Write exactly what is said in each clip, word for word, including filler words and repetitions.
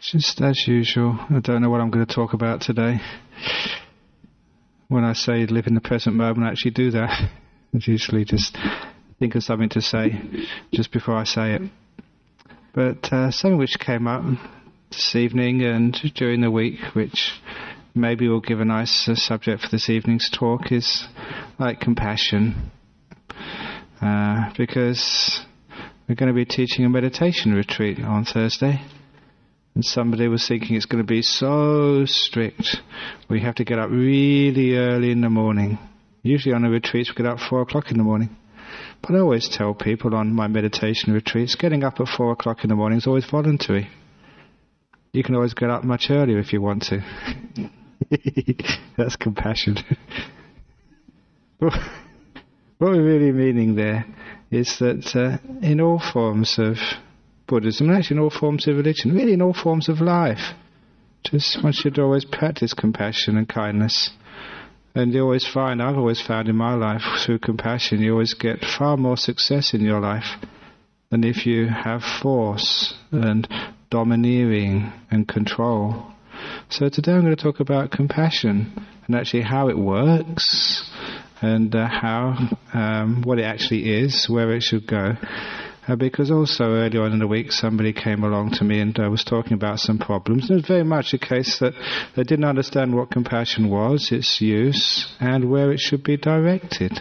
Just as usual, I don't know what I'm going to talk about today. When I say live in the present moment, I actually do that. I usually just think of something to say just before I say it. But uh, something which came up this evening and during the week, which maybe will give a nice uh, subject for this evening's talk, is like compassion. Uh, because we're going to be teaching a meditation retreat on Thursday. And somebody was thinking it's going to be so strict. We have to get up really early in the morning. Usually on a retreat we get up at four o'clock in the morning. But I always tell people on my meditation retreats, getting up at four o'clock in the morning is always voluntary. You can always get up much earlier if you want to. That's compassion. What we're really meaning there is that uh, in all forms of Buddhism, and actually in all forms of religion, really in all forms of life, just one should always practice compassion and kindness. And you always find, I've always found in my life, through compassion, you always get far more success in your life than if you have force and domineering and control. So today I'm going to talk about compassion and actually how it works and uh, how, um, what it actually is, where it should go. Uh, because also earlier on in the week somebody came along to me and uh, was talking about some problems. And it was very much a case that they didn't understand what compassion was, its use, and where it should be directed.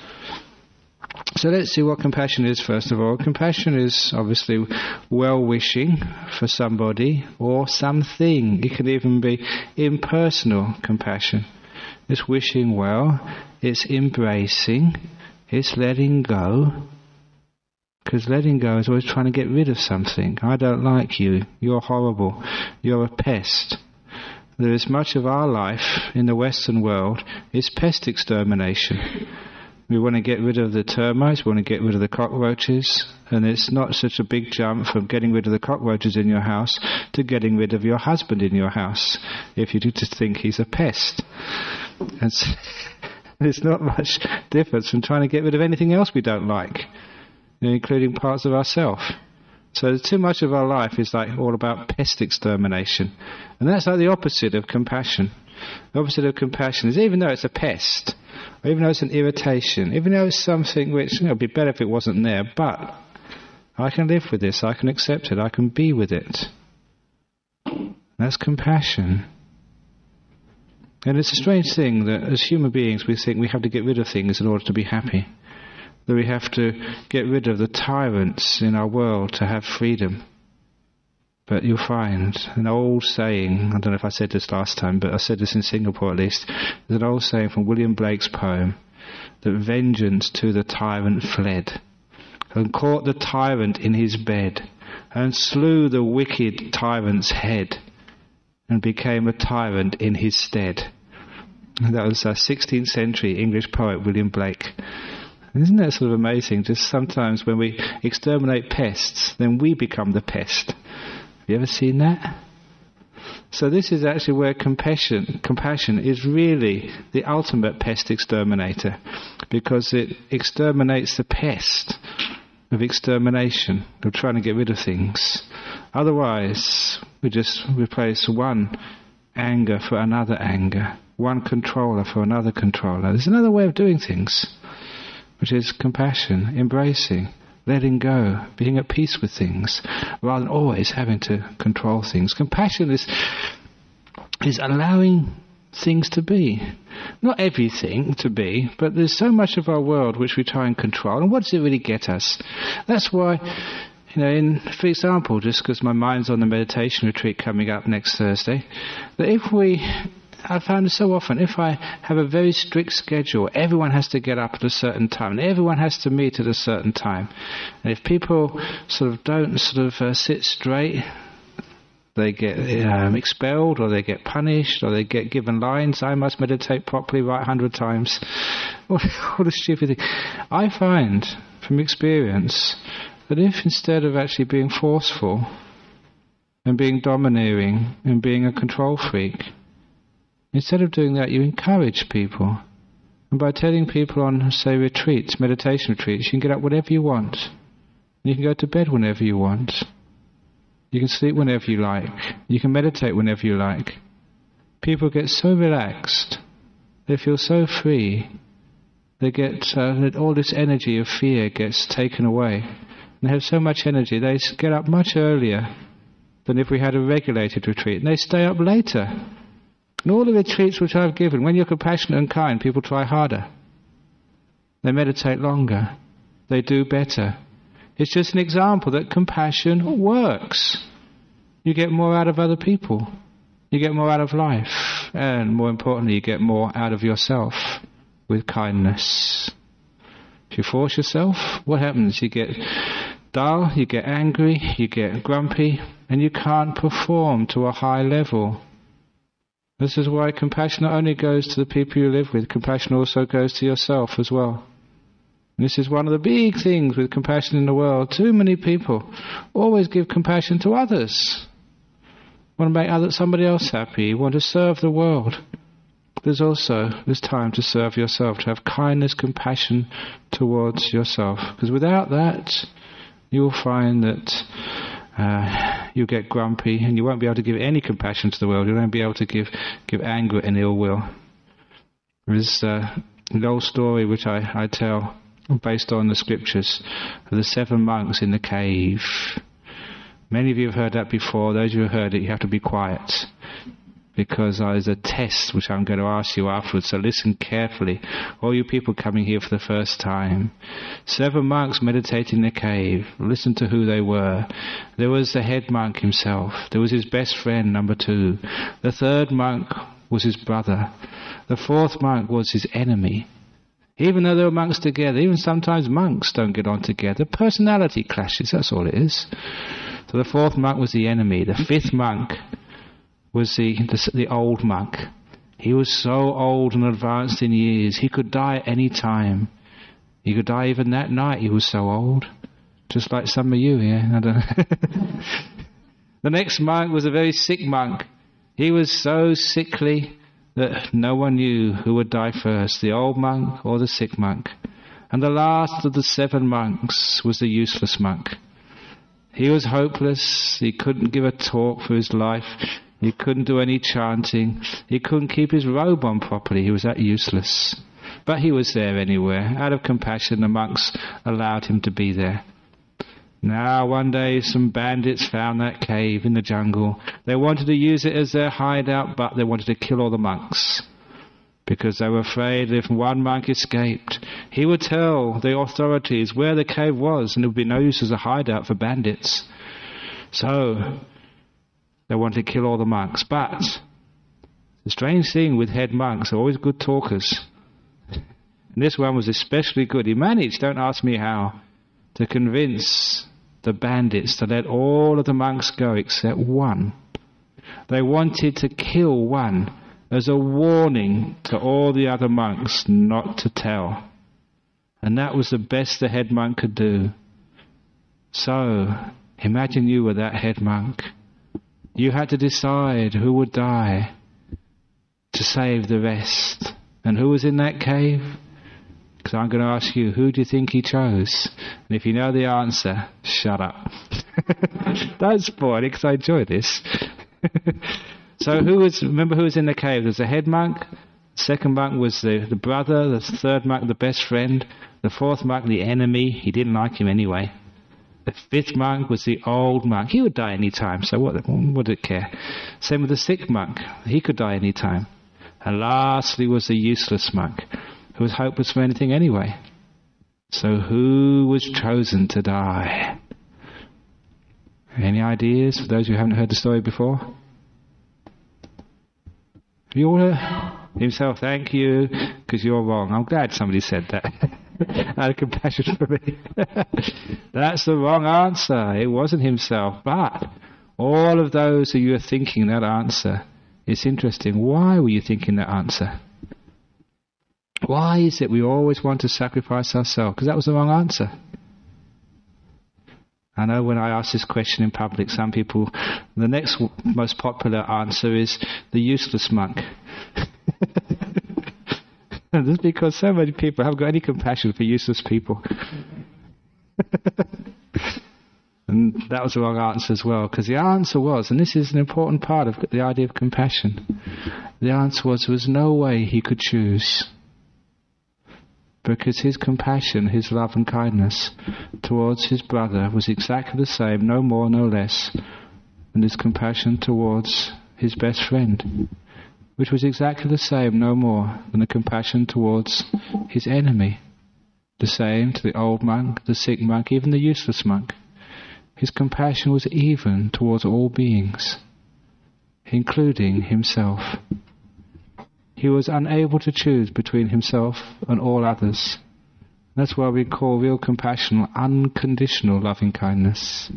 So let's see what compassion is first of all. Compassion is obviously well-wishing for somebody or something. It can even be impersonal compassion. It's wishing well, it's embracing, it's letting go. Because letting go is always trying to get rid of something. I don't like you. You're horrible. You're a pest. There is much of our life in the Western world is pest extermination. We want to get rid of the termites, we want to get rid of the cockroaches, and it's not such a big jump from getting rid of the cockroaches in your house to getting rid of your husband in your house, if you do just think he's a pest. And so, there's not much difference from trying to get rid of anything else we don't like, including parts of ourselves. So too much of our life is like all about pest extermination. And that's like the opposite of compassion. The opposite of compassion is even though it's a pest, or even though it's an irritation, even though it's something which, you know, would be better if it wasn't there, but I can live with this, I can accept it, I can be with it. That's compassion. And it's a strange thing that as human beings we think we have to get rid of things in order to be happy. That we have to get rid of the tyrants in our world to have freedom. But you'll find an old saying, I don't know if I said this last time, but I said this in Singapore at least, there's an old saying from William Blake's poem, that vengeance to the tyrant fled, and caught the tyrant in his bed, and slew the wicked tyrant's head, and became a tyrant in his stead. And that was a sixteenth century English poet, William Blake. Isn't that sort of amazing? Just sometimes when we exterminate pests, then we become the pest. Have you ever seen that? So this is actually where compassion, compassion is really the ultimate pest exterminator, because it exterminates the pest of extermination, of trying to get rid of things. Otherwise, we just replace one anger for another anger, one controller for another controller. There's another way of doing things, which is compassion, embracing, letting go, being at peace with things, rather than always having to control things. Compassion is is allowing things to be. Not everything to be, but there's so much of our world which we try and control. And what does it really get us? That's why, you know, in, for example, just because my mind's on the meditation retreat coming up next Thursday, that if we... I found it so often, if I have a very strict schedule, everyone has to get up at a certain time, and everyone has to meet at a certain time. And if people sort of don't sort of uh, sit straight, they get um, expelled, or they get punished, or they get given lines, I must meditate properly right a hundred times. What, what a stupid thing. I find, from experience, that if instead of actually being forceful, and being domineering, and being a control freak, instead of doing that, you encourage people. And by telling people on, say, retreats, meditation retreats, you can get up whenever you want. You can go to bed whenever you want. You can sleep whenever you like. You can meditate whenever you like. People get so relaxed. They feel so free. They get uh, all this energy of fear gets taken away. They have so much energy. They get up much earlier than if we had a regulated retreat. And they stay up later. And all the retreats which I've given, when you're compassionate and kind, people try harder. They meditate longer. They do better. It's just an example that compassion works. You get more out of other people. You get more out of life. And more importantly, you get more out of yourself with kindness. If you force yourself, what happens? You get dull, you get angry, you get grumpy, and you can't perform to a high level. This is why compassion not only goes to the people you live with, compassion also goes to yourself as well. And this is one of the big things with compassion in the world. Too many people always give compassion to others. Want to make other, somebody else happy, want to serve the world. There's also this time to serve yourself, to have kindness, compassion towards yourself. Because without that, you will find that uh, you'll get grumpy and you won't be able to give any compassion to the world. You won't be able to give, give anger and ill will. There's uh, an old story which I, I tell based on the scriptures of the seven monks in the cave. Many of you have heard that before. Those who have heard it, you have to be quiet, because there's a test which I'm going to ask you afterwards, so listen carefully. All you people coming here for the first time. Seven monks meditating in a cave. Listen to who they were. There was the head monk himself. There was his best friend, number two. The third monk was his brother. The fourth monk was his enemy. Even though they were monks together, even sometimes monks don't get on together. Personality clashes, that's all it is. So the fourth monk was the enemy. The fifth monk was the, the the old monk. He was so old and advanced in years, he could die at any time. He could die even that night, he was so old. Just like some of you here. I don't know. The next monk was a very sick monk. He was so sickly that no one knew who would die first, the old monk or the sick monk. And the last of the seven monks was the useless monk. He was hopeless. He couldn't give a talk for his life. He couldn't do any chanting. He couldn't keep his robe on properly. He was that useless. But he was there anyway. Out of compassion, the monks allowed him to be there. Now, one day, some bandits found that cave in the jungle. They wanted to use it as their hideout, but they wanted to kill all the monks, because they were afraid if one monk escaped, he would tell the authorities where the cave was, and it would be no use as a hideout for bandits. So they wanted to kill all the monks. But the strange thing with head monks, they're always good talkers. And this one was especially good. He managed, don't ask me how, to convince the bandits to let all of the monks go except one. They wanted to kill one as a warning to all the other monks not to tell. And that was the best the head monk could do. So, imagine you were that head monk. You had to decide who would die to save the rest. And who was in that cave? Because I'm going to ask you, who do you think he chose? And if you know the answer, shut up. Don't spoil it, because I enjoy this. So who was, remember who was in the cave? There was the head monk, the second monk was the, the brother, the third monk the best friend, the fourth monk the enemy, he didn't like him anyway. The fifth monk was the old monk, he would die any time, so what, what did it care? Same with the sixth monk, he could die any time. And lastly was the useless monk, who was hopeless for anything anyway. So who was chosen to die? Any ideas for those who haven't heard the story before? You all heard? Himself, thank you, because you're wrong. I'm glad somebody said that. Out of compassion for me. That's the wrong answer. It wasn't himself. But all of those who you are thinking that answer, it's interesting. Why were you thinking that answer? Why is it we always want to sacrifice ourselves? Because that was the wrong answer. I know when I ask this question in public, some people, the next most popular answer is the useless monk. This is because so many people haven't got any compassion for useless people. And that was the wrong answer as well, because the answer was, and this is an important part of the idea of compassion, the answer was there was no way he could choose. Because his compassion, his love and kindness towards his brother was exactly the same, no more, no less, than his compassion towards his best friend, which was exactly the same, no more, than the compassion towards his enemy. The same to the old monk, the sick monk, even the useless monk. His compassion was even towards all beings, including himself. He was unable to choose between himself and all others. That's why we call real compassion unconditional loving kindness,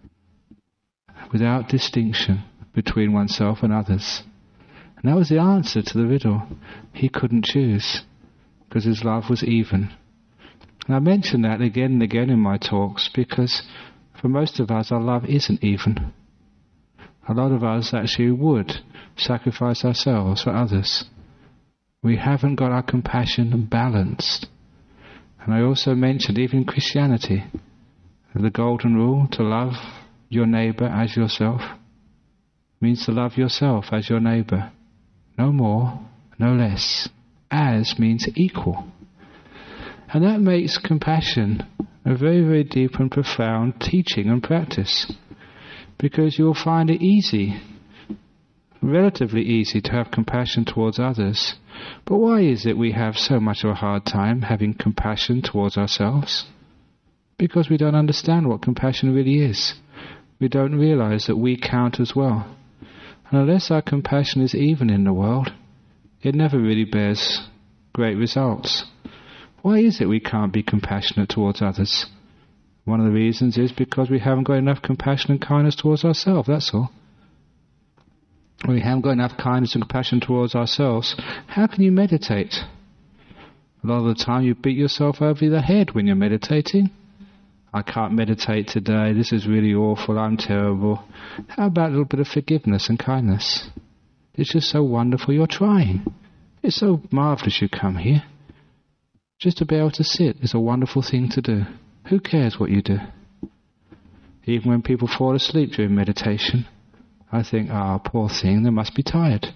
without distinction between oneself and others. And that was the answer to the riddle. He couldn't choose, because his love was even. And I mention that again and again in my talks, because for most of us, our love isn't even. A lot of us actually would sacrifice ourselves for others. We haven't got our compassion balanced. And I also mentioned, even in Christianity, the golden rule, to love your neighbour as yourself, means to love yourself as your neighbour. No more, no less. As means equal. And that makes compassion a very, very deep and profound teaching and practice. Because you'll find it easy, relatively easy, to have compassion towards others. But why is it we have so much of a hard time having compassion towards ourselves? Because we don't understand what compassion really is. We don't realize that we count as well. And unless our compassion is even in the world, it never really bears great results. Why is it we can't be compassionate towards others? One of the reasons is because we haven't got enough compassion and kindness towards ourselves, that's all. When we haven't got enough kindness and compassion towards ourselves, how can you meditate? A lot of the time you beat yourself over the head when you're meditating. I can't meditate today, this is really awful, I'm terrible. How about a little bit of forgiveness and kindness? It's just so wonderful you're trying. It's so marvellous you come here. Just to be able to sit is a wonderful thing to do. Who cares what you do? Even when people fall asleep during meditation, I think, ah, oh, poor thing, they must be tired.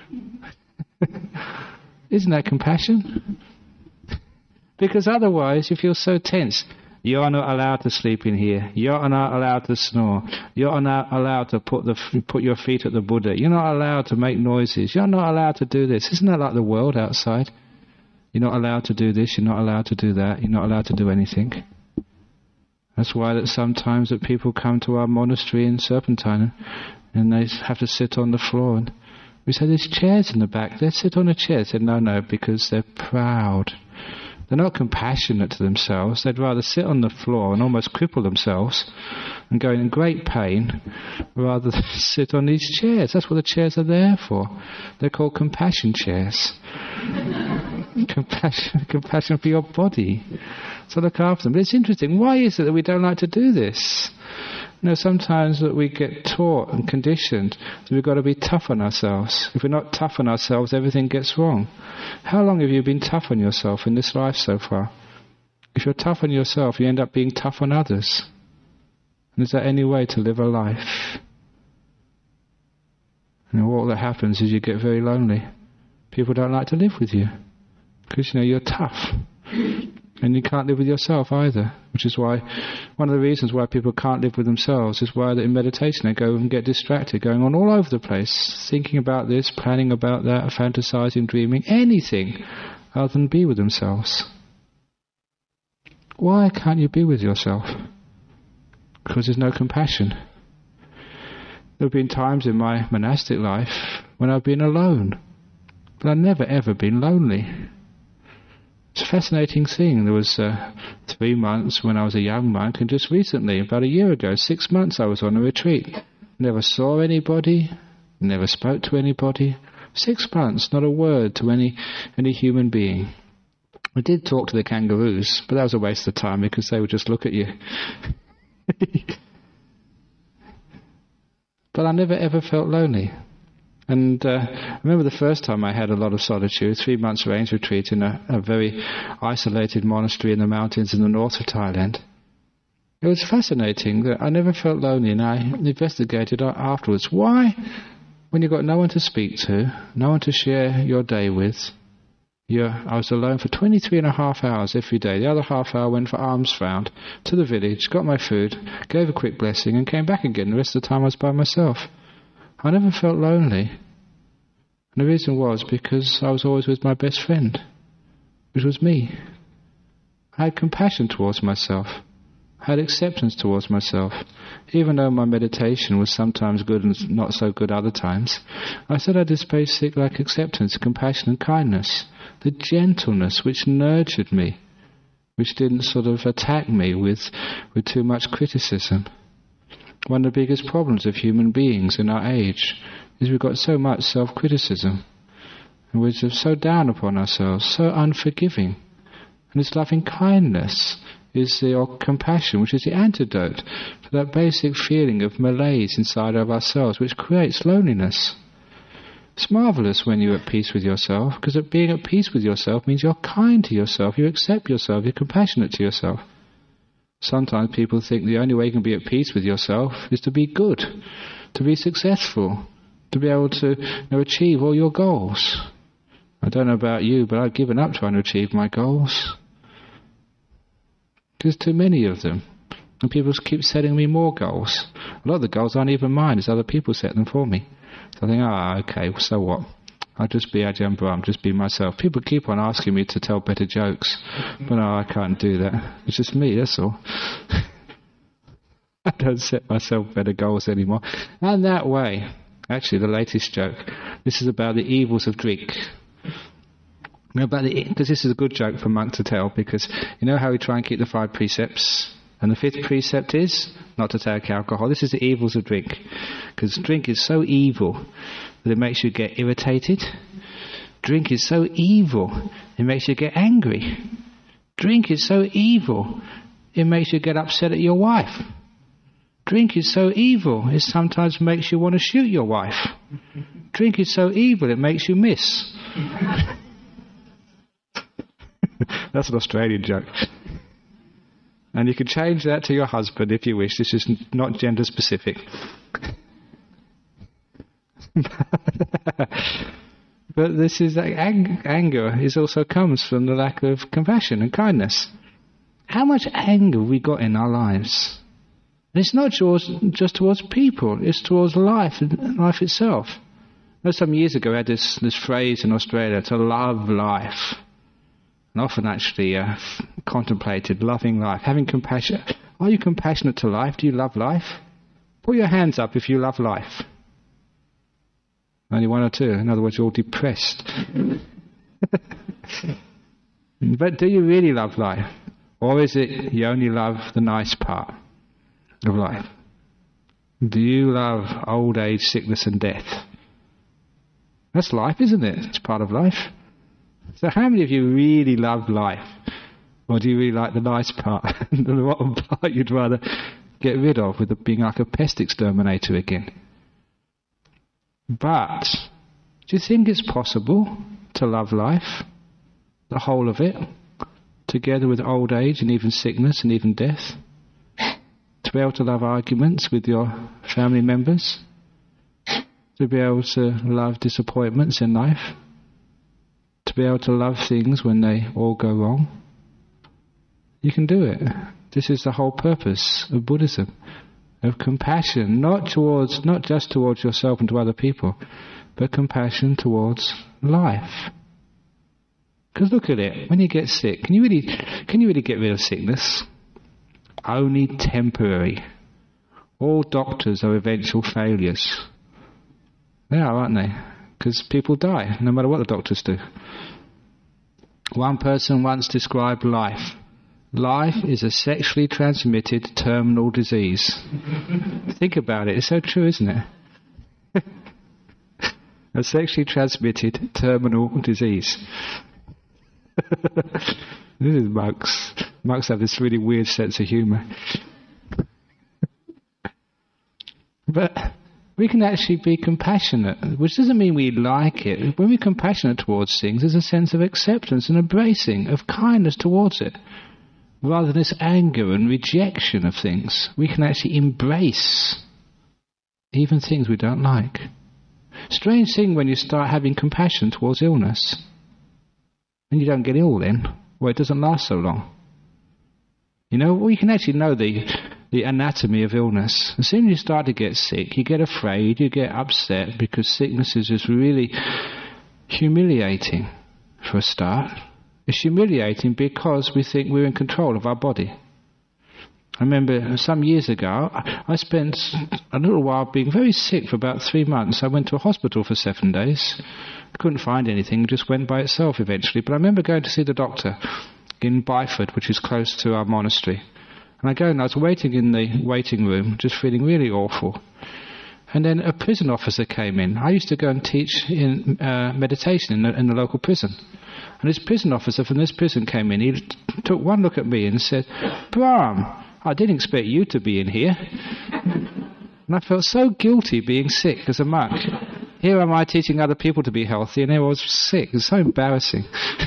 Isn't that compassion? Because otherwise you feel so tense. You're not allowed to sleep in here. You're not allowed to snore. You're not allowed to put the put your feet at the Buddha. You're not allowed to make noises. You're not allowed to do this. Isn't that like the world outside? You're not allowed to do this. You're not allowed to do that. You're not allowed to do anything. That's why that sometimes that people come to our monastery in Serpentine and they have to sit on the floor. And we say, there's chairs in the back. Let's sit on a chair. They said, no, no, because they're proud. They're not compassionate to themselves. They'd rather sit on the floor and almost cripple themselves and go in great pain rather than sit on these chairs. That's what the chairs are there for. They're called compassion chairs. compassion, compassion for your body. So look after them. But it's interesting. Why is it that we don't like to do this? You know, sometimes that we get taught and conditioned that we've got to be tough on ourselves. If we're not tough on ourselves, everything gets wrong. How long have you been tough on yourself in this life so far? If you're tough on yourself, you end up being tough on others. And is there any way to live a life? You know, what that happens is you get very lonely. People don't like to live with you because, you know, you're tough. And you can't live with yourself either, which is why, one of the reasons why people can't live with themselves is why in meditation they go and get distracted, going on all over the place, thinking about this, planning about that, fantasizing, dreaming, anything other than be with themselves. Why can't you be with yourself? Because there's no compassion. There have been times in my monastic life when I've been alone, but I've never ever been lonely. It's a fascinating thing. There was uh, three months when I was a young monk, and just recently, about a year ago, six months I was on a retreat. Never saw anybody, never spoke to anybody. Six months, not a word to any any human being. I did talk to the kangaroos, but that was a waste of time because they would just look at you. But I never ever felt lonely. And uh, I remember the first time I had a lot of solitude, three months rains retreat in a, a very isolated monastery in the mountains in the north of Thailand. it was fascinating that I never felt lonely, and I investigated afterwards. Why, when you've got no one to speak to, no one to share your day with, you're, I was alone for twenty-three and a half hours every day. The other half hour went for alms round to the village, got my food, gave a quick blessing, and came back again. The rest of the time I was by myself. I never felt lonely. And the reason was because I was always with my best friend, which was me. I had compassion towards myself. I had acceptance towards myself. Even though my meditation was sometimes good and not so good other times, I still had this basic like acceptance, compassion and kindness. The gentleness which nurtured me, which didn't sort of attack me with, with too much criticism. One of the biggest problems of human beings in our age is we've got so much self-criticism. And we're just so down upon ourselves, so unforgiving. And this loving kindness is the or compassion, which is the antidote to that basic feeling of malaise inside of ourselves, which creates loneliness. It's marvellous when you're at peace with yourself, because being at peace with yourself means you're kind to yourself, you accept yourself, you're compassionate to yourself. Sometimes people think the only way you can be at peace with yourself is to be good, to be successful, to be able to you know, achieve all your goals. I don't know about you, but I've given up trying to achieve my goals. There's too many of them. And people keep setting me more goals. A lot of the goals aren't even mine, it's other people set them for me. So I think, ah, oh, okay, so what? I'll just be Ajahn Brahm, just be myself. People keep on asking me to tell better jokes. But no, I can't do that. It's just me, that's all. I don't set myself better goals anymore. And that way, actually the latest joke, this is about the evils of drink. You know, about the, because this is a good joke for a monk to tell, because you know how we try and keep the five precepts? And the fifth precept is not to take alcohol. This is the evils of drink. Because drink is so evil that it makes you get irritated. Drink is so evil, it makes you get angry. Drink is so evil, it makes you get upset at your wife. Drink is so evil, it sometimes makes you want to shoot your wife. Drink is so evil, it makes you miss. That's an Australian joke. And you can change that to your husband if you wish. This is not gender specific. But this is like ang- anger is also comes from the lack of compassion and kindness. How much anger we got in our lives? And it's not towards, just towards people, it's towards life and life itself. You know, some years ago I had this, this phrase in Australia, to love life. And often actually uh, contemplated loving life, having compassion. Are you compassionate to life? Do you love life? Put your hands up if you love life. Only one or two. In other words, you're all depressed. But do you really love life? Or is it you only love the nice part of life? Do you love old age, sickness and death? That's life, isn't it? It's part of life. So how many of you really love life? Or do you really like the nice part? The rotten part you'd rather get rid of, with it being like a pest exterminator again. But do you think it's possible to love life, the whole of it, together with old age and even sickness and even death? To be able to love arguments with your family members? To be able to love disappointments in life? To be able to love things when they all go wrong? You can do it. This is the whole purpose of Buddhism, of compassion, not towards, not just towards yourself and to other people, but compassion towards life. Because look at it, when you get sick, can you really, can you really get rid of sickness? Only temporary. All doctors are eventual failures. They are, aren't they? Because people die, no matter what the doctors do. One person once described life. Life is a sexually transmitted terminal disease. Think about it, it's so true, isn't it? A sexually transmitted terminal disease. This is monks. Monks have this really weird sense of humour. But we can actually be compassionate, which doesn't mean we like it. When we're compassionate towards things, there's a sense of acceptance and embracing, of kindness towards it. rather than this anger and rejection of things, we can actually embrace even things we don't like. Strange thing when you start having compassion towards illness. And you don't get ill then. Well, it doesn't last so long. You know, well, you can actually know the, the anatomy of illness. As soon as you start to get sick, you get afraid, you get upset, because sickness is just really humiliating for a start. It's humiliating because we think we're in control of our body. I remember some years ago, I spent a little while being very sick for about three months. I went to a hospital for seven days. I couldn't find anything, it just went by itself eventually. But I remember going to see the doctor in Byford, which is close to our monastery. And I go and I was waiting in the waiting room, just feeling really awful. And then a prison officer came in. I used to go and teach in uh, meditation in the, in the local prison. And this prison officer from this prison came in. He took one look at me and said, "Brahm, I didn't expect you to be in here." And I felt so guilty being sick as a monk. Here am I teaching other people to be healthy, and here I was sick. It was so embarrassing.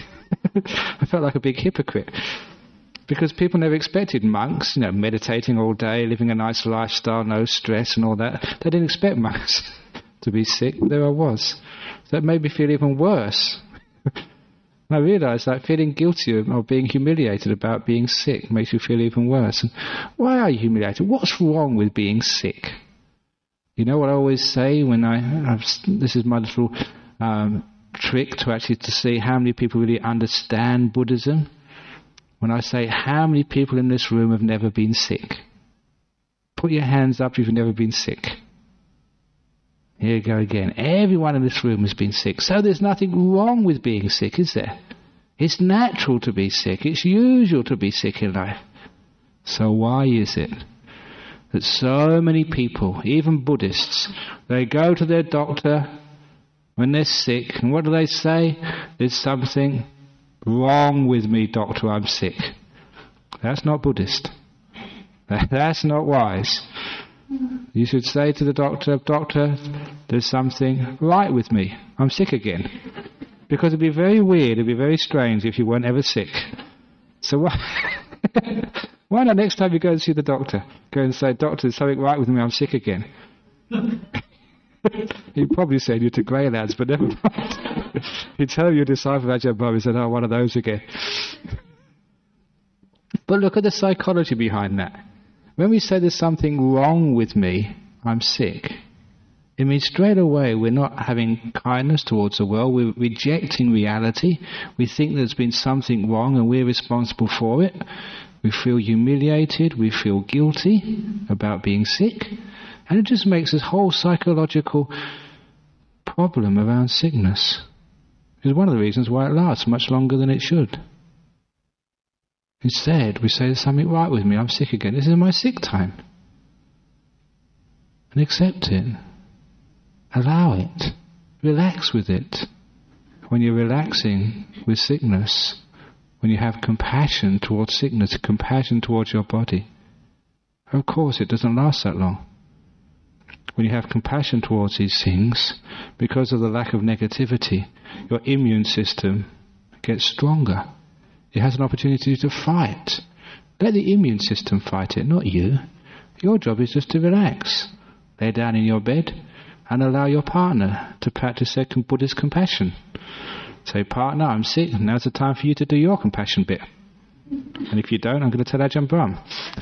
I felt like a big hypocrite. Because people never expected monks, you know, meditating all day, living a nice lifestyle, no stress and all that. They didn't expect monks to be sick. There I was. So it made me feel even worse. And I realised that feeling guilty or being humiliated about being sick makes you feel even worse. And why are you humiliated? What's wrong with being sick? You know what I always say when I... I've, this is my little um, trick to actually to see how many people really understand Buddhism. When I say, how many people in this room have never been sick? Put your hands up if you've never been sick. Here you go again. Everyone in this room has been sick. So there's nothing wrong with being sick, is there? It's natural to be sick. It's usual to be sick in life. So why is it that so many people, even Buddhists, they go to their doctor when they're sick, and what do they say? There's something wrong with me, doctor, I'm sick. That's not Buddhist. That's not wise. You should say to the doctor, "Doctor, there's something right with me. I'm sick again." Because it'd be very weird, it'd be very strange if you weren't ever sick. So why, why not next time you go and see the doctor, go and say, "Doctor, there's something right with me, I'm sick again." He'd probably send you to Grey Lads, but never mind. He'd tell your disciple Ajahn Brahm, he said, "Oh, one of those again." But look at the psychology behind that. When we say there's something wrong with me, I'm sick, it means straight away we're not having kindness towards the world, we're rejecting reality, we think there's been something wrong and we're responsible for it, we feel humiliated, we feel guilty about being sick, and it just makes this whole psychological problem around sickness. It's one of the reasons why it lasts much longer than it should. Instead, we say, "There's something right with me, I'm sick again. This is my sick time." And accept it. Allow it. Relax with it. When you're relaxing with sickness, when you have compassion towards sickness, compassion towards your body, of course it doesn't last that long. When you have compassion towards these things, because of the lack of negativity, your immune system gets stronger. It has an opportunity to fight. Let the immune system fight it, not you. Your job is just to relax. Lay down in your bed and allow your partner to practice their Buddhist compassion. Say, "Partner, I'm sick. Now's the time for you to do your compassion bit. And if you don't, I'm going to tell Ajahn Brahm."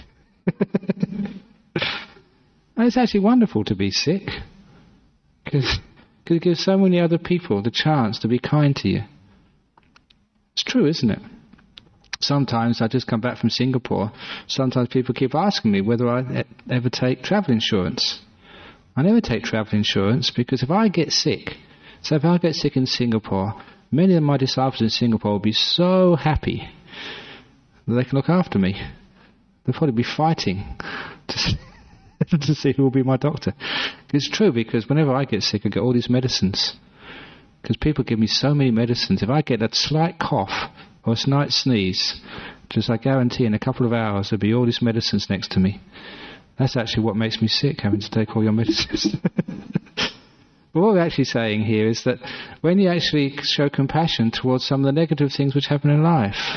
And it's actually wonderful to be sick. Because it gives so many other people the chance to be kind to you. It's true, isn't it? Sometimes I just come back from Singapore. Sometimes people keep asking me whether I ever take travel insurance. I never take travel insurance because if I get sick, so if I get sick in Singapore, many of my disciples in Singapore will be so happy that they can look after me. They'll probably be fighting to, to see who will be my doctor. It's true, because whenever I get sick, I get all these medicines. Because people give me so many medicines. If I get a slight cough or a slight sneeze, just I guarantee in a couple of hours there'll be all these medicines next to me. That's actually what makes me sick, having to take all your medicines. But what we're actually saying here is that when you actually show compassion towards some of the negative things which happen in life,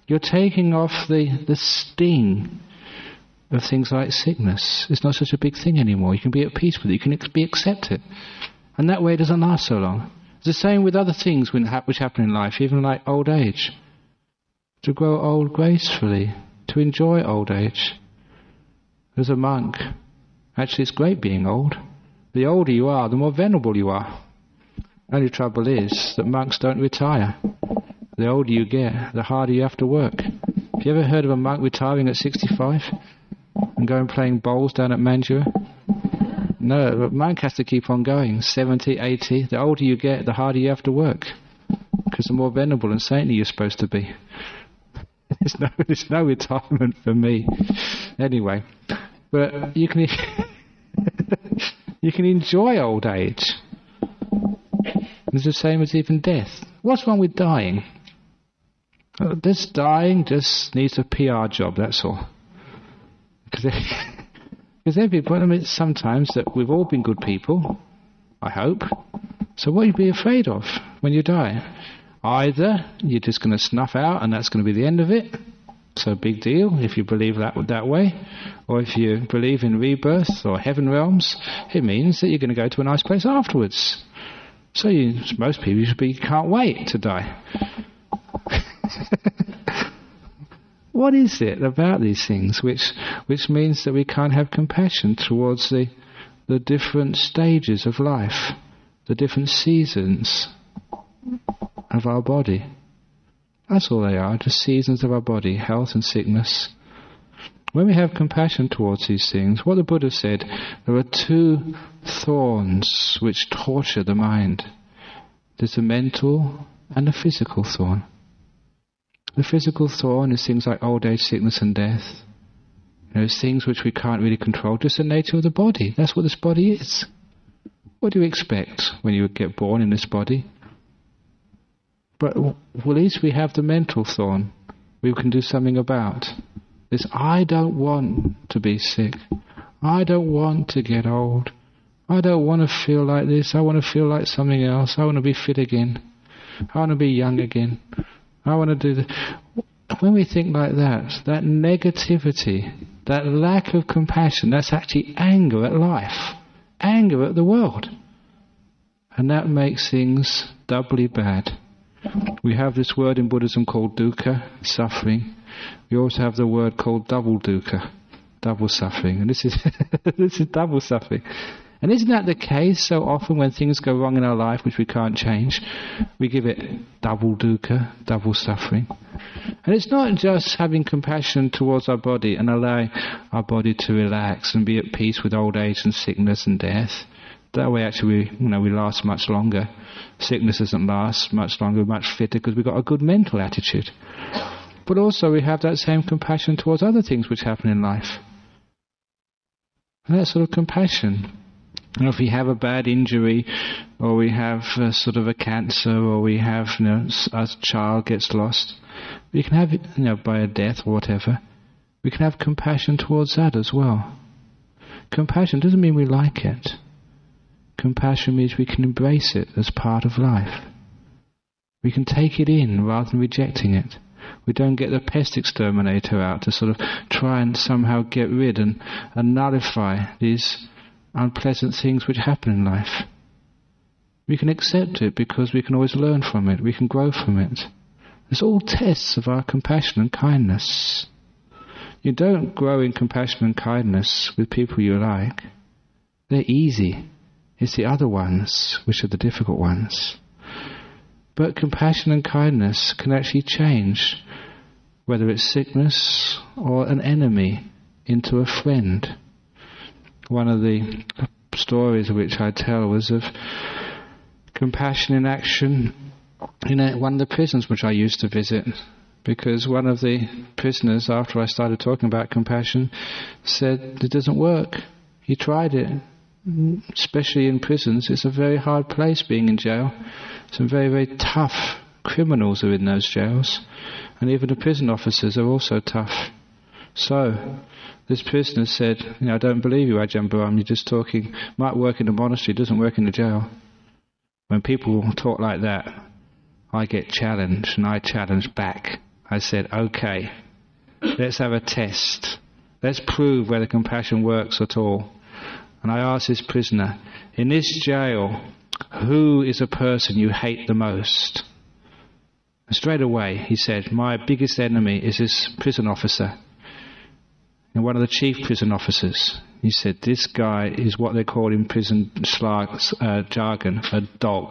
You're taking off the, the sting of things like sickness. It's not such a big thing anymore. You can be at peace with it. You can ex- be accepted. And that way it doesn't last so long. It's the same with other things when, which happen in life, even like old age. To grow old gracefully, to enjoy old age. As a monk, actually it's great being old. The older you are, the more venerable you are. Only trouble is that monks don't retire. The older you get, the harder you have to work. Have you ever heard of a monk retiring at sixty-five and going playing bowls down at Manjura? No, a monk has to keep on going, seventy, eighty. The older you get, the harder you have to work, because the more venerable and saintly you're supposed to be. There's no, there's no retirement for me. Anyway, but you can you can enjoy old age. It's the same as even death. What's wrong with dying? Uh, this dying just needs a P R job, that's all. Because everybody, I mean, sometimes that we've all been good people, I hope. So what are you be afraid of when you die? Either you're just going to snuff out and that's going to be the end of it. So big deal if you believe that that way. Or if you believe in rebirth or heaven realms, it means that you're going to go to a nice place afterwards. So you, most people should be, can't wait to die. What is it about these things which which means that we can't have compassion towards the the different stages of life, the different seasons of our body? That's all they are, just seasons of our body, health and sickness. When we have compassion towards these things, what the Buddha said, there are two thorns which torture the mind. There's the mental and the physical thorn. The physical thorn is things like old age, sickness and death. You know, things which we can't really control, just the nature of the body. That's what this body is. What do you expect when you get born in this body? But well, at least we have the mental thorn we can do something about. This, I don't want to be sick. I don't want to get old. I don't want to feel like this. I want to feel like something else. I want to be fit again. I want to be young again. I want to do this. When we think like that, that negativity, that lack of compassion, that's actually anger at life, anger at the world. And that makes things doubly bad. We have this word in Buddhism called dukkha, suffering. We also have the word called double dukkha, double suffering. And this is this is double suffering. And isn't that the case so often when things go wrong in our life which we can't change? We give it double dukkha, double suffering. And it's not just having compassion towards our body and allowing our body to relax and be at peace with old age and sickness and death. That way actually we, you know, we last much longer. Sickness doesn't last much longer, we're much fitter because we've got a good mental attitude. But also we have that same compassion towards other things which happen in life. And that sort of compassion. And if we have a bad injury, or we have a sort of a cancer, or we have, you know, a child gets lost, we can have, you know, by a death or whatever, we can have compassion towards that as well. Compassion doesn't mean we like it. Compassion means we can embrace it as part of life. We can take it in rather than rejecting it. We don't get the pest exterminator out to sort of try and somehow get rid and, and nullify these unpleasant things which happen in life. We can accept it because we can always learn from it. We can grow from it. It's all tests of our compassion and kindness. You don't grow in compassion and kindness with people you like. They're easy. It's the other ones which are the difficult ones. But compassion and kindness can actually change, whether it's sickness or an enemy, into a friend. One of the stories which I tell was of compassion in action in a, one of the prisons which I used to visit. Because one of the prisoners, after I started talking about compassion, said, it doesn't work. He tried it. Especially in prisons, it's a very hard place being in jail. Some very, very tough criminals are in those jails. And even the prison officers are also tough. So, this prisoner said, you know, I don't believe you, Ajahn Brahm, you're just talking, might work in the monastery, doesn't work in the jail. When people talk like that, I get challenged, and I challenge back. I said, okay, let's have a test. Let's prove whether compassion works at all. And I asked this prisoner, in this jail, who is a person you hate the most? And straight away he said, my biggest enemy is this prison officer, and one of the chief prison officers. He said, this guy is what they call in prison slag, uh, jargon, a dog.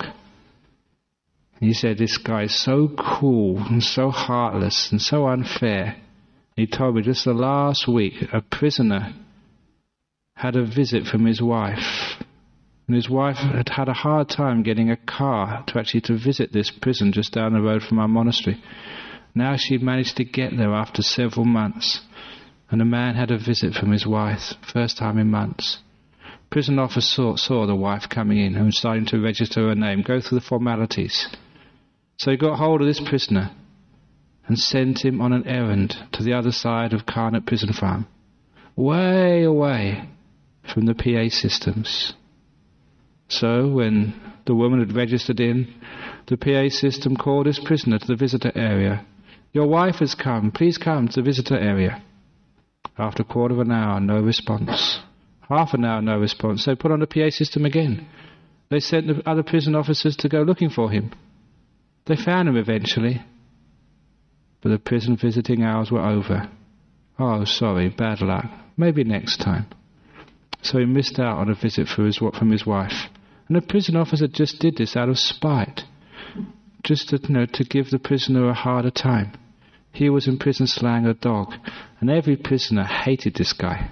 He said, this guy is so cruel and so heartless and so unfair. He told me just the last week a prisoner had a visit from his wife. And his wife had had a hard time getting a car to actually to visit this prison just down the road from our monastery. Now she managed to get there after several months. And the man had a visit from his wife, first time in months. Prison officer saw, saw the wife coming in and was starting to register her name, go through the formalities. So he got hold of this prisoner and sent him on an errand to the other side of Carnot Prison Farm, way away from the P A systems. So when the woman had registered in, the P A system called this prisoner to the visitor area. Your wife has come, please come to the visitor area. After a quarter of an hour, no response. Half an hour, no response. They put on the P A system again. They sent the other prison officers to go looking for him. They found him eventually, but the prison visiting hours were over. Oh, sorry, bad luck. Maybe next time. So he missed out on a visit for his, from his wife. And the prison officer just did this out of spite, just to, you know, to give the prisoner a harder time. He was in prison slang a dog, and every prisoner hated this guy.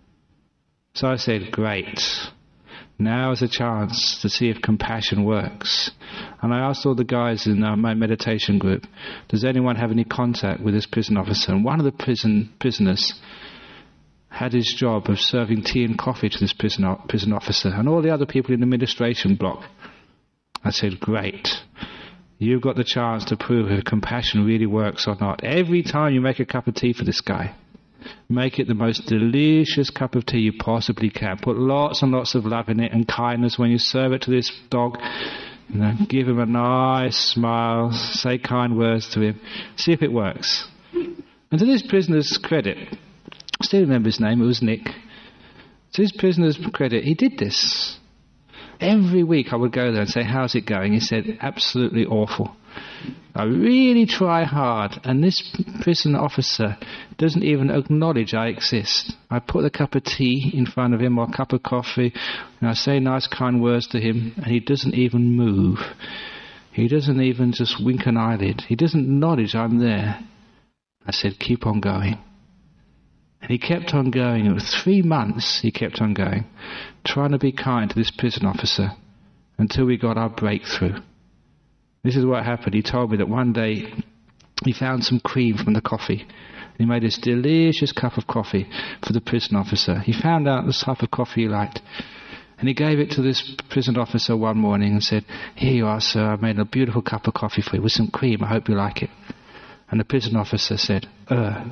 So I said, great. Now is a chance to see if compassion works. And I asked all the guys in uh, my meditation group, does anyone have any contact with this prison officer? And one of the prison prisoners had his job of serving tea and coffee to this prison, prison officer and all the other people in the administration block. I said, great. You've got the chance to prove if compassion really works or not. Every time you make a cup of tea for this guy, make it the most delicious cup of tea you possibly can. Put lots and lots of love in it and kindness when you serve it to this dog. You know, give him a nice smile, say kind words to him, see if it works. And to this prisoner's credit, I still remember his name, it was Nick. To his prisoner's credit, he did this. Every week I would go there and say, how's it going? He said, absolutely awful. I really try hard, and this prison officer doesn't even acknowledge I exist. I put a cup of tea in front of him or a cup of coffee, and I say nice kind words to him, and he doesn't even move. He doesn't even just wink an eyelid. He doesn't acknowledge I'm there. I said, keep on going. And he kept on going. It was three months he kept on going, trying to be kind to this prison officer until we got our breakthrough. This is what happened. He told me that one day he found some cream from the coffee. He made this delicious cup of coffee for the prison officer. He found out the type of coffee he liked. And he gave it to this prison officer one morning and said, here you are, sir. I've made a beautiful cup of coffee for you with some cream. I hope you like it. And the prison officer said, uh.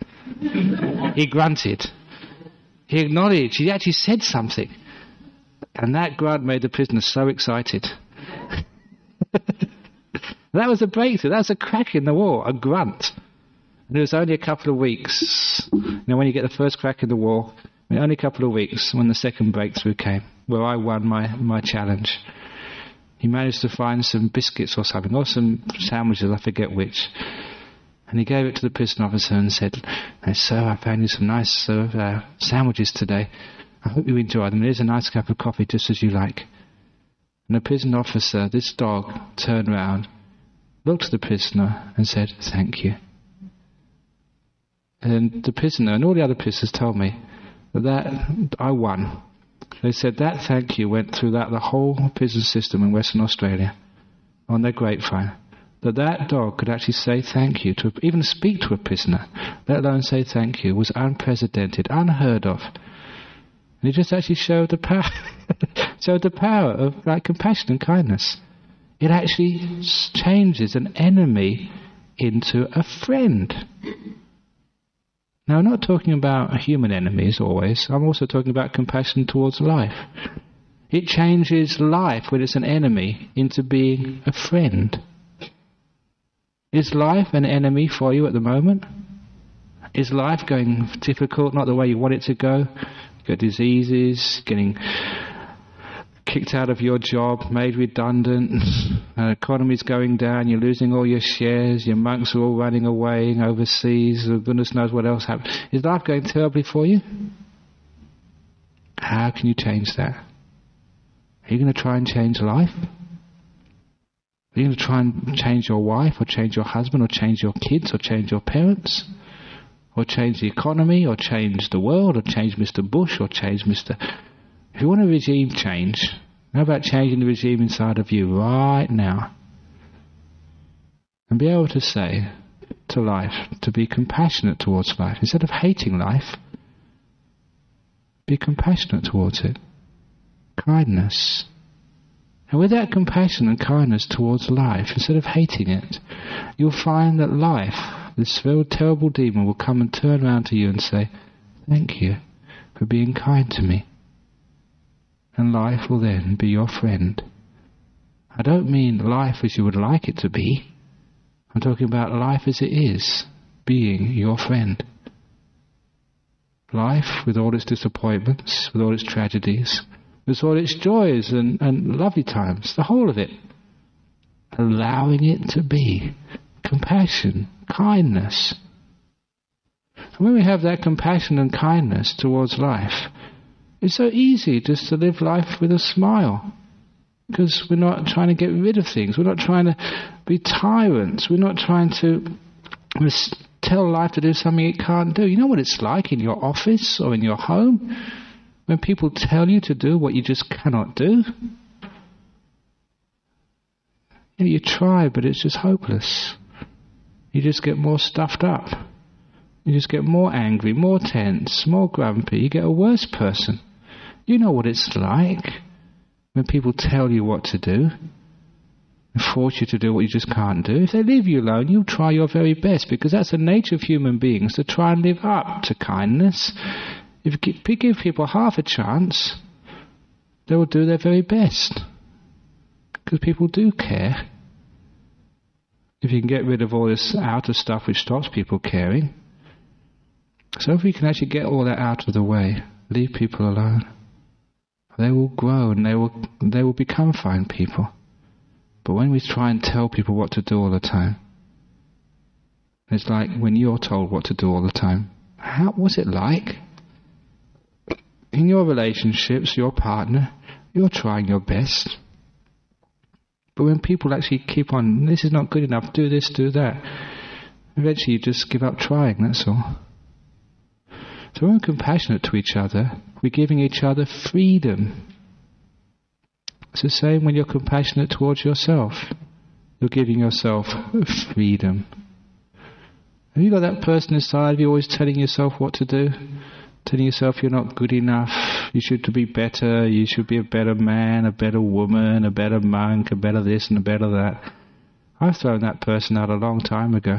He grunted. He acknowledged. He actually said something. And that grunt made the prisoner so excited. That was a breakthrough. That was a crack in the wall, a grunt. And it was only a couple of weeks. You know, when you get the first crack in the wall, I mean, only a couple of weeks when the second breakthrough came, where I won my, my challenge. He managed to find some biscuits or something, or some sandwiches, I forget which. And he gave it to the prison officer and said, sir, I found you some nice uh, sandwiches today. I hope you enjoy them. Here's a nice cup of coffee, just as you like. And the prison officer, this dog, turned round, looked at the prisoner and said, thank you. And the prisoner and all the other prisoners told me that, that I won. They said that thank you went through that the whole prison system in Western Australia on their grapevine. That that dog could actually say thank you, to even speak to a prisoner, let alone say thank you, was unprecedented, unheard of. And it just actually showed the power, showed the power of like compassion and kindness. It actually changes an enemy into a friend. Now, I'm not talking about human enemies always. I'm also talking about compassion towards life. It changes life when it's an enemy into being a friend. Is life an enemy for you at the moment? Is life going difficult, not the way you want it to go? You've got diseases, getting kicked out of your job, made redundant, the economy's going down, you're losing all your shares, your monks are all running away overseas, goodness knows what else happened. Is life going terribly for you? How can you change that? Are you going to try and change life? Are you going to try and change your wife, or change your husband, or change your kids, or change your parents? Or change the economy, or change the world, or change Mister Bush, or change Mister... If you want a regime change, how about changing the regime inside of you right now? And be able to say to life, to be compassionate towards life. Instead of hating life, be compassionate towards it. Kindness. And with that compassion and kindness towards life, instead of hating it, you'll find that life, this very terrible demon, will come and turn around to you and say, thank you for being kind to me. And life will then be your friend. I don't mean life as you would like it to be. I'm talking about life as it is, being your friend. Life with all its disappointments, with all its tragedies, with all its joys and, and lovely times, the whole of it. Allowing it to be. Compassion, kindness. And when we have that compassion and kindness towards life, it's so easy just to live life with a smile. Because we're not trying to get rid of things. We're not trying to be tyrants. We're not trying to tell life to do something it can't do. You know what it's like in your office or in your home? When people tell you to do what you just cannot do. You know, you try, but it's just hopeless. You just get more stuffed up. You just get more angry, more tense, more grumpy. You get a worse person. You know what it's like when people tell you what to do and force you to do what you just can't do. If they leave you alone, you'll try your very best, because that's the nature of human beings, to try and live up to kindness. If you give people half a chance, they will do their very best, because people do care. If you can get rid of all this outer stuff which stops people caring. So if we can actually get all that out of the way, leave people alone, they will grow and they will they will become fine people. But when we try and tell people what to do all the time, it's like when you're told what to do all the time. How was it like? In your relationships, your partner, you're trying your best. But when people actually keep on, this is not good enough, do this, do that, eventually you just give up trying, that's all. So when we're compassionate to each other, we're giving each other freedom. It's the same when you're compassionate towards yourself. You're giving yourself freedom. Have you got that person inside of you always telling yourself what to do? Telling yourself you're not good enough, you should be better, you should be a better man, a better woman, a better monk, a better this and a better that. I've thrown that person out a long time ago.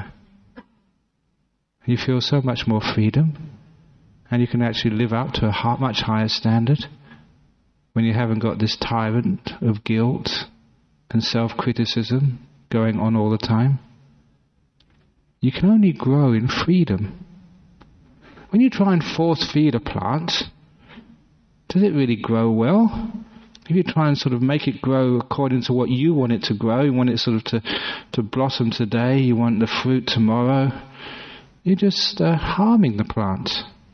You feel so much more freedom, and you can actually live up to a much higher standard when you haven't got this tyrant of guilt and self-criticism going on all the time. You can only grow in freedom. When you try and force feed a plant, does it really grow well? If you try and sort of make it grow according to what you want it to grow, you want it sort of to, to blossom today, you want the fruit tomorrow, you're just uh, harming the plant.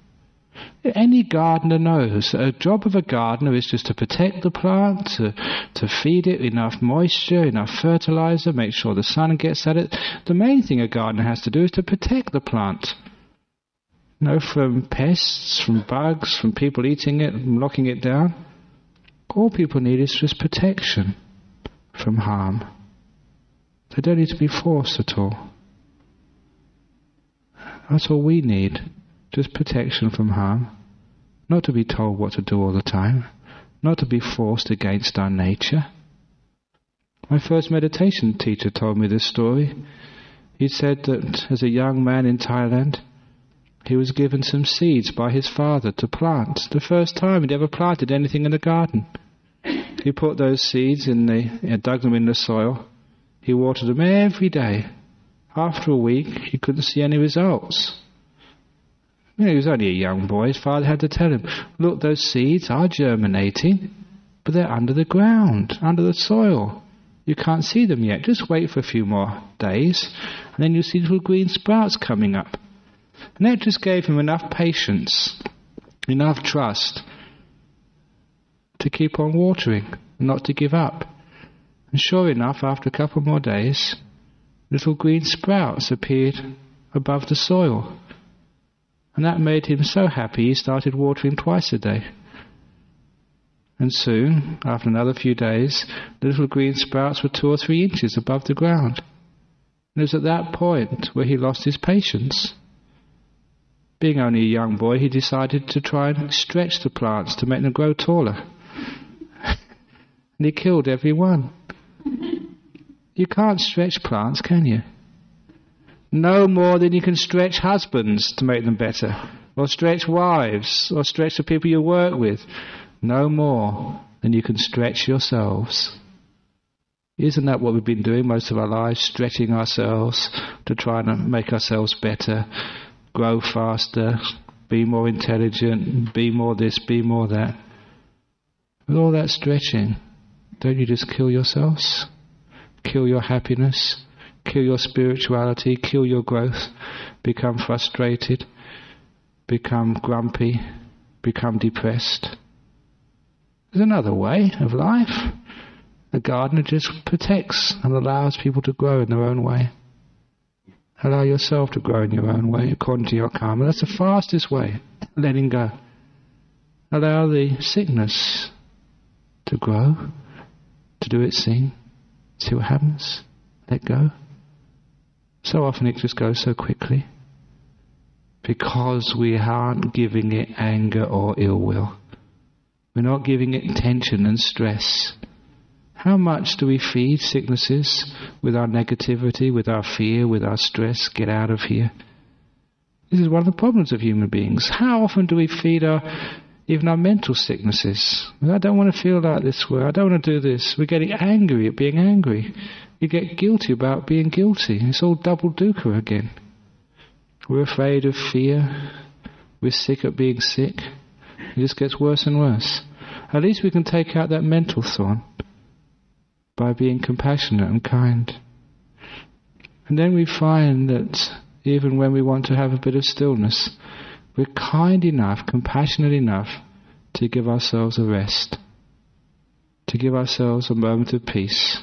Any gardener knows that a job of a gardener is just to protect the plant, to, to feed it enough moisture, enough fertilizer, make sure the sun gets at it. The main thing a gardener has to do is to protect the plant. You know, from pests, from bugs, from people eating it, from locking it down. All people need is just protection from harm. They don't need to be forced at all. That's all we need. Just protection from harm. Not to be told what to do all the time. Not to be forced against our nature. My first meditation teacher told me this story. He said that as a young man in Thailand, he was given some seeds by his father to plant. The first time he'd ever planted anything in the garden. He put those seeds in the, dug them in the soil. He watered them every day. After a week, he couldn't see any results. You know, he was only a young boy. His father had to tell him, look, those seeds are germinating, but they're under the ground, under the soil. You can't see them yet. Just wait for a few more days, and then you'll see little green sprouts coming up. And that just gave him enough patience, enough trust to keep on watering, and not to give up. And sure enough, after a couple more days, little green sprouts appeared above the soil. And that made him so happy he started watering twice a day. And soon, after another few days, the little green sprouts were two or three inches above the ground. And it was at that point where he lost his patience. Being only a young boy, he decided to try and stretch the plants to make them grow taller. And he killed every one. You can't stretch plants, can you? No more than you can stretch husbands to make them better, or stretch wives, or stretch the people you work with. No more than you can stretch yourselves. Isn't that what we've been doing most of our lives, stretching ourselves to try and make ourselves better, grow faster, be more intelligent, be more this, be more that? With all that stretching, don't you just kill yourselves? Kill your happiness, kill your spirituality, kill your growth, become frustrated, become grumpy, become depressed. There's another way of life. The gardener just protects and allows people to grow in their own way. Allow yourself to grow in your own way, according to your karma. That's the fastest way, letting go. Allow the sickness to grow, to do its thing. See what happens. Let go. So often it just goes so quickly because we aren't giving it anger or ill will. We're not giving it tension and stress. How much do we feed sicknesses with our negativity, with our fear, with our stress? Get out of here. This is one of the problems of human beings. How often do we feed our even our mental sicknesses? I don't want to feel like this way. I don't want to do this. We're getting angry at being angry. You get guilty about being guilty. It's all double dukkha again. We're afraid of fear. We're sick at being sick. It just gets worse and worse. At least we can take out that mental thorn by being compassionate and kind. And then we find that even when we want to have a bit of stillness, we're kind enough, compassionate enough to give ourselves a rest, to give ourselves a moment of peace.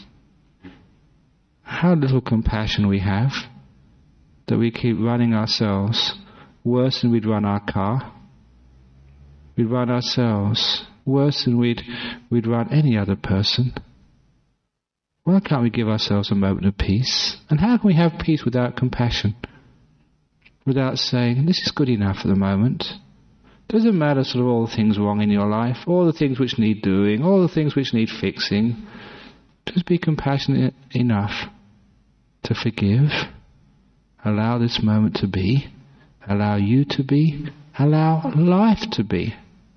How little compassion we have that we keep running ourselves worse than we'd run our car. We'd run ourselves worse than we'd, we'd run any other person. Why can't we give ourselves a moment of peace? And how can we have peace without compassion? Without saying, this is good enough for the moment. Doesn't matter sort of all the things wrong in your life, all the things which need doing, all the things which need fixing. Just be compassionate enough to forgive. Allow this moment to be. Allow you to be. Allow life to be.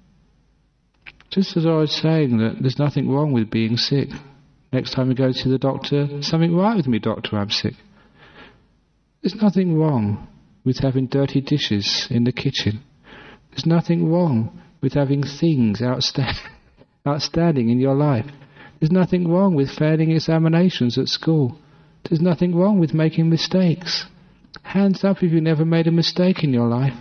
Just as I was saying that there's nothing wrong with being sick. Next time you go to the doctor, something right with me, doctor, I'm sick. There's nothing wrong with having dirty dishes in the kitchen. There's nothing wrong with having things outsta- outstanding in your life. There's nothing wrong with failing examinations at school. There's nothing wrong with making mistakes. Hands up if you never made a mistake in your life.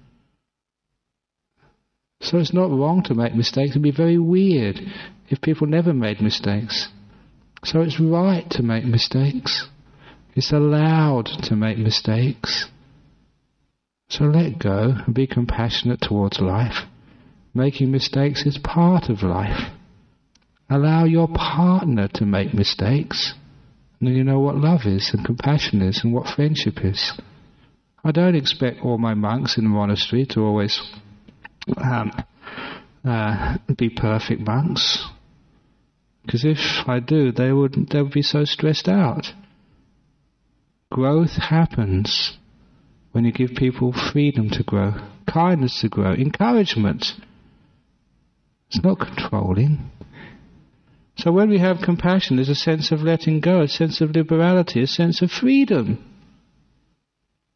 So it's not wrong to make mistakes. It would be very weird if people never made mistakes. So it's right to make mistakes. It's allowed to make mistakes. So let go and be compassionate towards life. Making mistakes is part of life. Allow your partner to make mistakes. And then you know what love is and compassion is and what friendship is. I don't expect all my monks in the monastery to always um, uh, be perfect monks. Because if I do, they would they would be so stressed out. Growth happens when you give people freedom to grow, kindness to grow, encouragement. It's not controlling. So when we have compassion, there's a sense of letting go, a sense of liberality, a sense of freedom.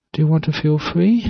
Do you want to feel free?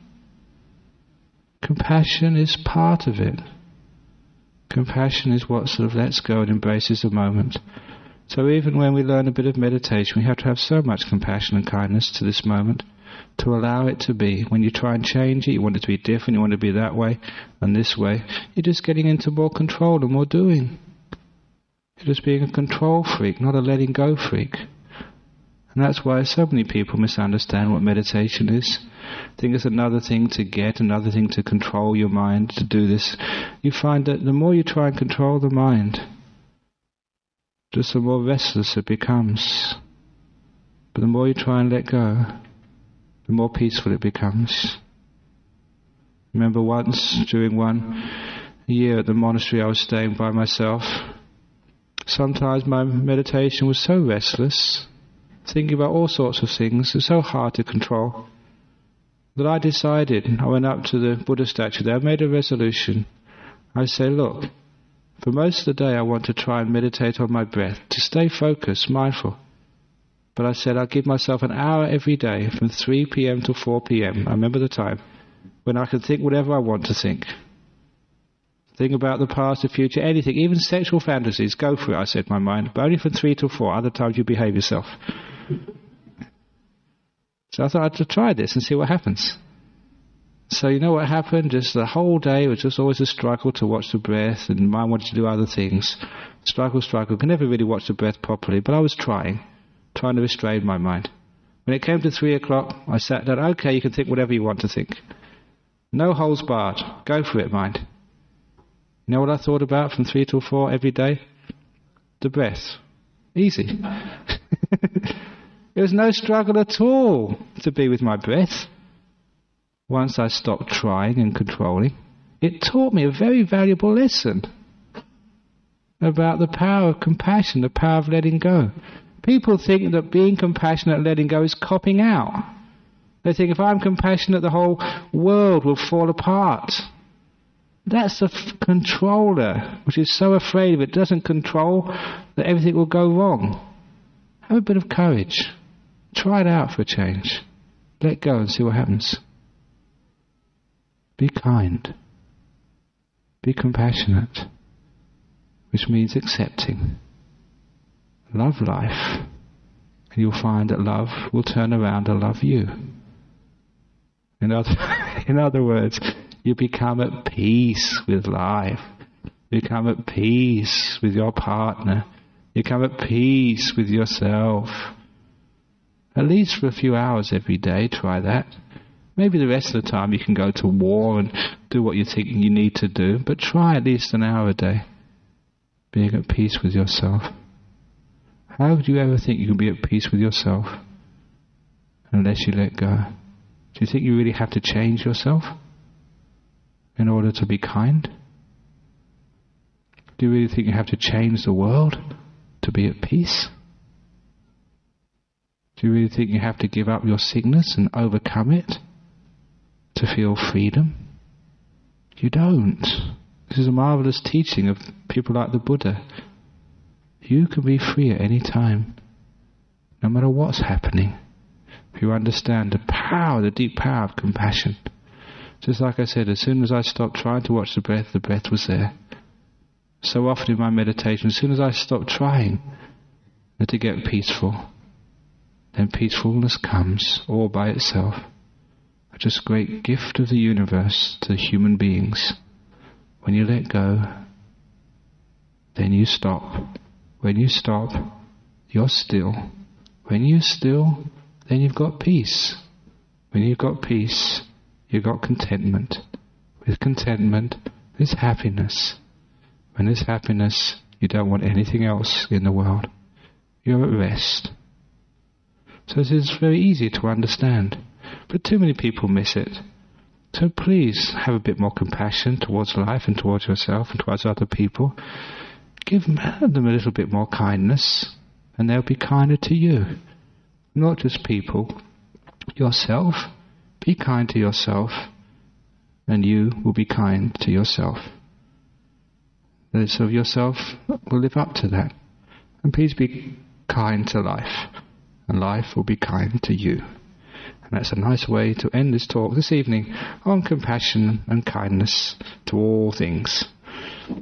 Compassion is part of it. Compassion is what sort of lets go and embraces the moment. So even when we learn a bit of meditation, we have to have so much compassion and kindness to this moment to allow it to be. When you try and change it, you want it to be different, you want it to be that way and this way, you're just getting into more control and more doing. You're just being a control freak, not a letting go freak. And that's why so many people misunderstand what meditation is. Think it's another thing to get, another thing to control your mind, to do this. You find that the more you try and control the mind, just the more restless it becomes. But the more you try and let go, the more peaceful it becomes. Remember once, during one year at the monastery I was staying by myself, sometimes my meditation was so restless, thinking about all sorts of things, it's so hard to control, that I decided, I went up to the Buddha statue there, I made a resolution. I say, look, for most of the day I want to try and meditate on my breath, to stay focused, mindful. But I said I'll give myself an hour every day from three p.m. to four p.m. I remember the time, when I can think whatever I want to think. Think about the past, the future, anything, even sexual fantasies, go for it, I said in my mind, but only from three to four, other times you behave yourself. So I thought I'd try this and see what happens. So you know what happened? Just the whole day it was just always a struggle to watch the breath, and mind wanted to do other things. Struggle, struggle, could never really watch the breath properly, but I was trying, trying to restrain my mind. When it came to three o'clock, I sat down, okay, you can think whatever you want to think. No holds barred, go for it, mind. You know what I thought about from three till four every day? The breath. Easy. There was no struggle at all to be with my breath. Once I stopped trying and controlling, it taught me a very valuable lesson about the power of compassion, the power of letting go. People think that being compassionate and letting go is copping out. They think if I'm compassionate, the whole world will fall apart. That's the f- controller, which is so afraid if it doesn't control, that everything will go wrong. Have a bit of courage. Try it out for a change. Let go and see what happens. Be kind. Be compassionate, which means accepting. Love life, and you'll find that love will turn around and love you. In other, in other words, you become at peace with life. You become at peace with your partner. You come at peace with yourself. At least for a few hours every day, try that. Maybe the rest of the time you can go to war and do what you think you need to do, but try at least an hour a day, being at peace with yourself. How would you ever think you can be at peace with yourself unless you let go? Do you think you really have to change yourself in order to be kind? Do you really think you have to change the world to be at peace? Do you really think you have to give up your sickness and overcome it to feel freedom? You don't. This is a marvelous teaching of people like the Buddha. You can be free at any time, no matter what's happening, if you understand the power, the deep power of compassion. Just like I said, as soon as I stopped trying to watch the breath, the breath was there. So often in my meditation, as soon as I stopped trying to get peaceful, then peacefulness comes all by itself. Just a great gift of the universe to human beings. When you let go, then you stop. When you stop, you're still. When you're still, then you've got peace. When you've got peace, you've got contentment. With contentment, there's happiness. When there's happiness, you don't want anything else in the world. You're at rest. So this is very easy to understand. But too many people miss it. So please have a bit more compassion towards life and towards yourself and towards other people. Give them a little bit more kindness, and they'll be kinder to you. Not just people. Yourself. Be kind to yourself, and you will be kind to yourself. So yourself will live up to that. And please be kind to life, and life will be kind to you. And that's a nice way to end this talk this evening on compassion and kindness to all things.